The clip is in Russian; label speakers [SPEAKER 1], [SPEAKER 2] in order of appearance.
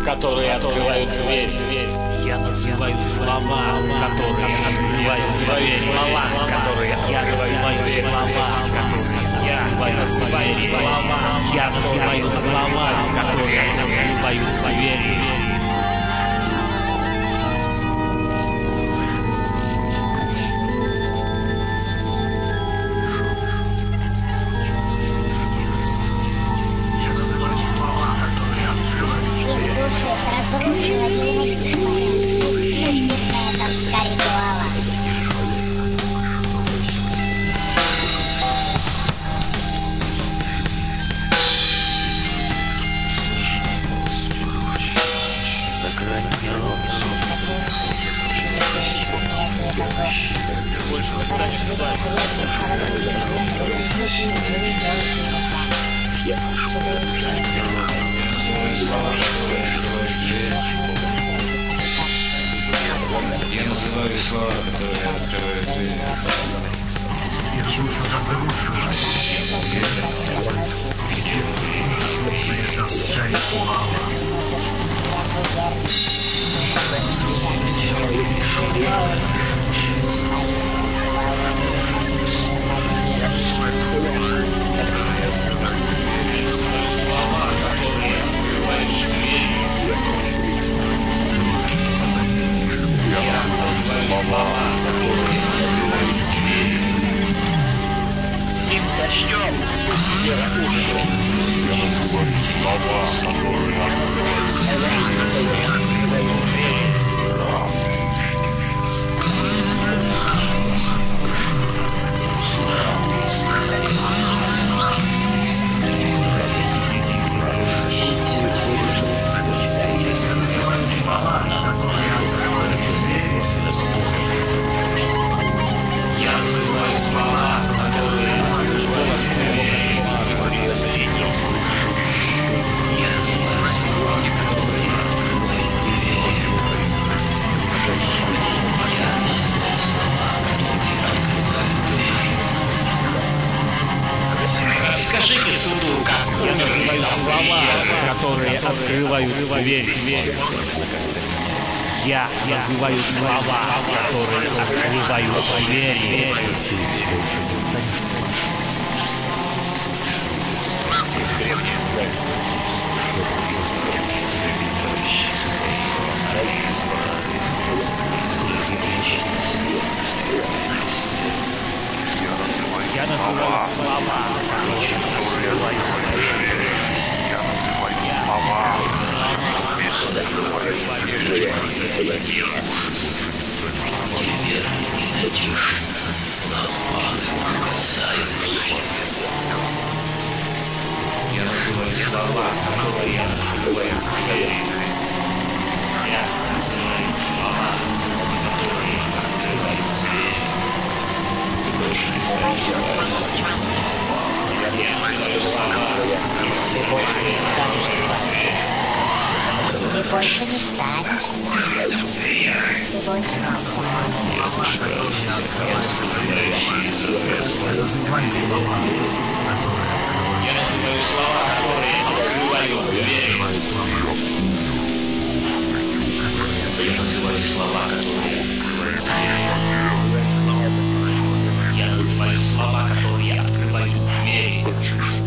[SPEAKER 1] которые открывают дверь.
[SPEAKER 2] Я называю слова, которые открывают дверь.
[SPEAKER 1] Слова, которые открывают дверь.
[SPEAKER 2] Я называю слова, которые открывают дверь.
[SPEAKER 3] Я называю слова, которые открывают дверь.
[SPEAKER 2] Сим дождем.
[SPEAKER 1] Скажите суду, как
[SPEAKER 2] Я называю слова, которые открывают дверь. Я называю слова, которые открывают дверь. Я называю слова, которые открывают дверь.
[SPEAKER 3] Я называю слова, которые открывают дверь. Я называю слова, которые открывают дверь.
[SPEAKER 4] Ты больше не станешь. Ты больше не
[SPEAKER 1] Я называю слова, которые открывают дверь.
[SPEAKER 3] Я называю слова, которые открывают дверь.
[SPEAKER 1] Я называю слова, которые открывают двери.